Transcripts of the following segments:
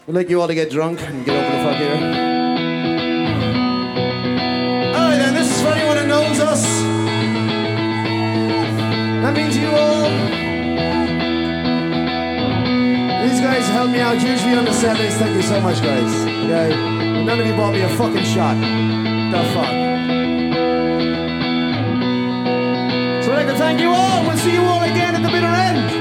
I'd like you all to get drunk and get over the fuck here. Alright then, this is for anyone that knows us. That means you all. These guys help me out hugely on the set list. Thank you so much, guys. Okay? None of you bought me a fucking shot. The fuck. So I'd like to thank you all. We'll see you all again at the bitter end.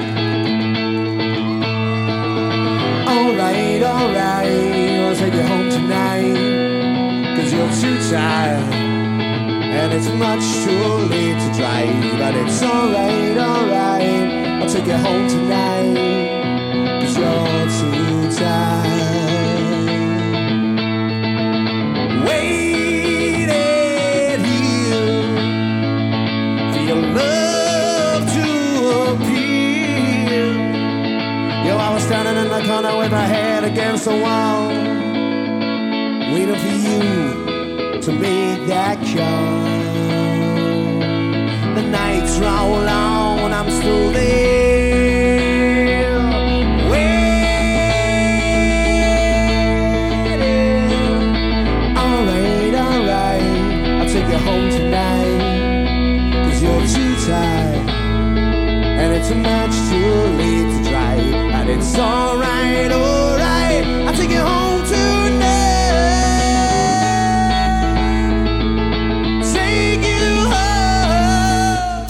Alright, I'll take you home tonight, 'cause you're too tired, and it's much too late to drive. But it's alright, I'll take you home tonight, 'cause you're too tired. Waiting here for your love to appear. Yo, I was standing in the corner with my head against the wall, waiting for you to make that call. The nights roll on, I'm still there, waiting. Alright, I'll take you home tonight, 'cause you're too tired, and it's much too late to drive. And it's alright, I'll take you home tonight. Take you home.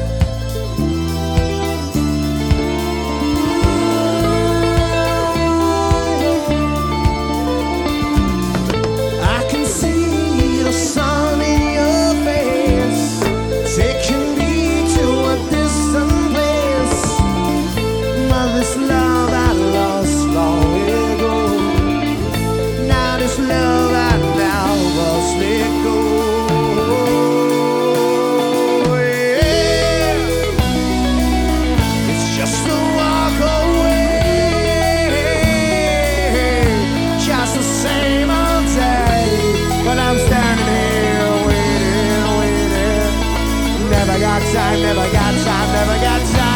I can see the sun in your face, taking me to a distant place. This love I lost long ago, now this love I now must let go. Yeah. It's just a walk away, just the same old day, but I'm standing here waiting. Never got time, never got time, never got time.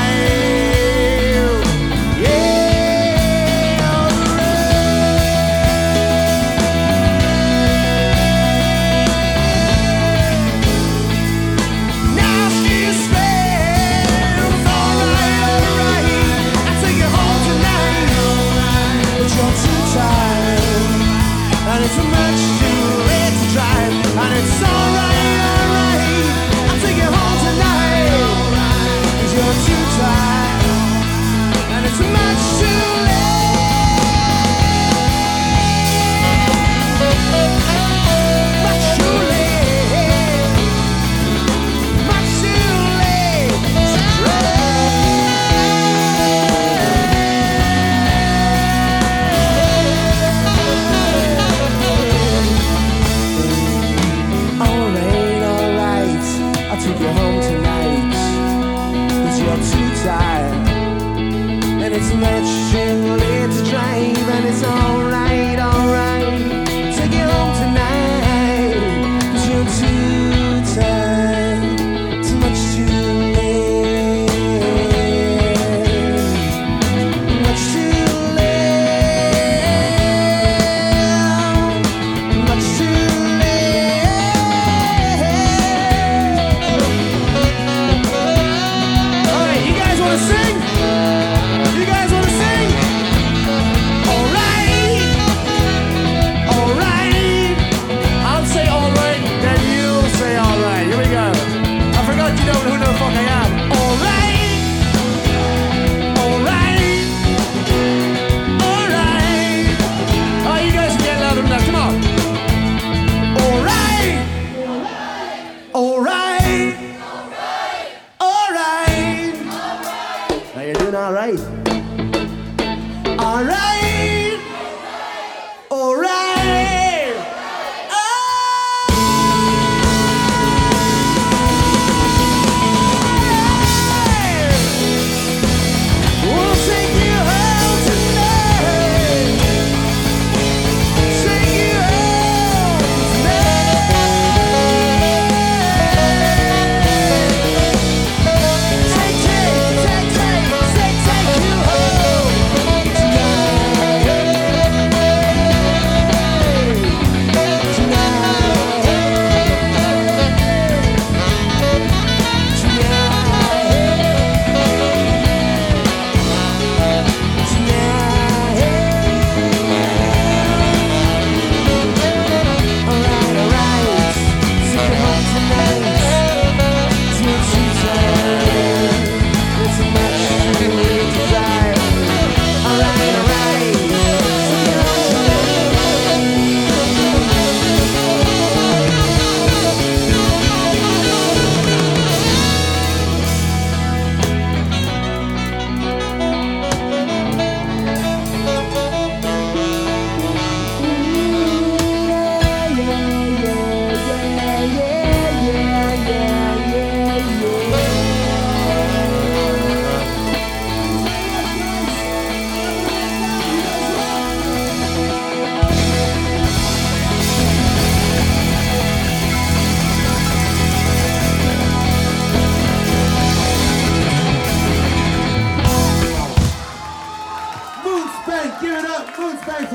And it's much too late to drive, and it's alright, I'll take you home tonight,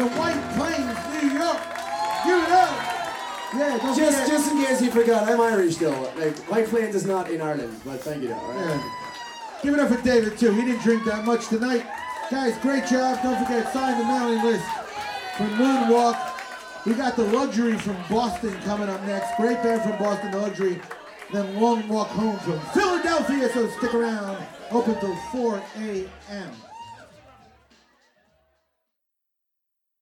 from White Plains, New York. You know. Yeah, don't forget. Just in case you forgot, I'm Irish though. Like, White Plains is not in Ireland, but thank you though. All right? Yeah. Give it up for David too. He didn't drink that much tonight. Guys, great job. Don't forget, sign the mailing list for Moonwalk. We got the Luxury from Boston coming up next. Great band from Boston, the Luxury. Then Long Walk Home from Philadelphia, so stick around. Open till 4 a.m.